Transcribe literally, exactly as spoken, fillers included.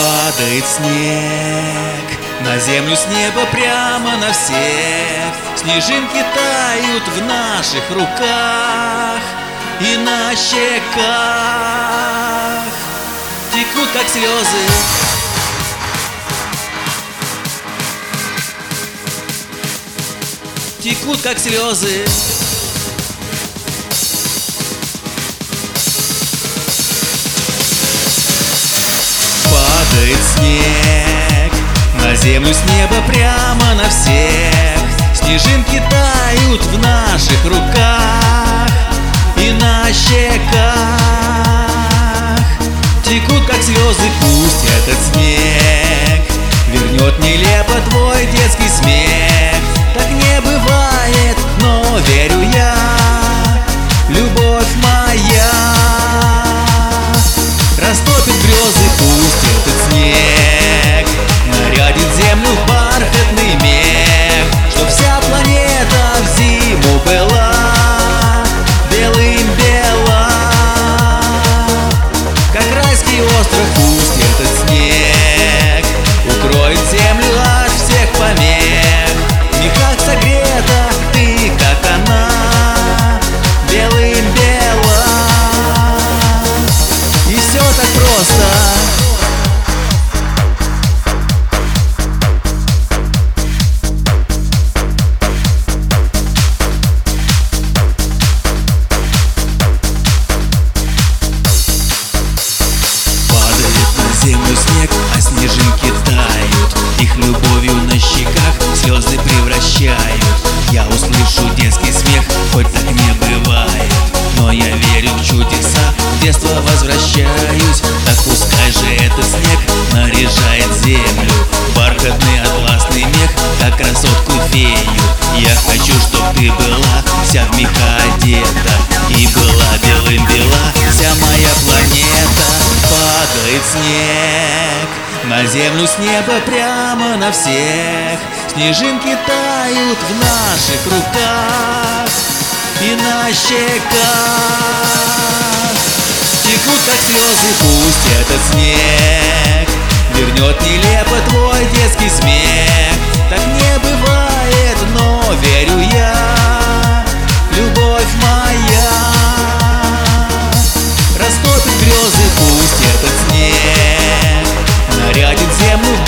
Падает снег на землю с неба прямо на всех. Снежинки тают в наших руках и на щеках, текут как слезы. Текут как слезы. Падает снег на землю с неба прямо на всех. Снежинки тают в наших руках и на щеках, текут как слезы. Пусть этот снег вернет нелепо твой детский смех. Так не бывает, но верю я, любовь моя растопит грезы. Пусть этот снег нарядит землю в бархатный мех, чтоб вся планета в зиму была белым-бела, как райский остров. Пусть этот снег укроет землю от всех помех. В мехах согрета ты, как она, белым-бела. И все так просто. Землю снег, а снежинки тают, их любовью на щеках слезы превращают. Я услышу детский смех, хоть так не бывает, но я верю в чудеса, в детство возвращаюсь. Так пускай же этот снег наряжает землю, бархатный атласный мех, как красотку фею. Я хочу, чтоб ты была вся в меха одета и была белым-бела вся моя планета. Падает снег на землю с неба прямо на всех. Снежинки тают в наших руках и на щеках, текут как слезы. Пусть этот снег вернет нелепо твой детский смех. Так не бывает, но верю я, любовь моя растопит грезы. Пусть этот снег нарядит землю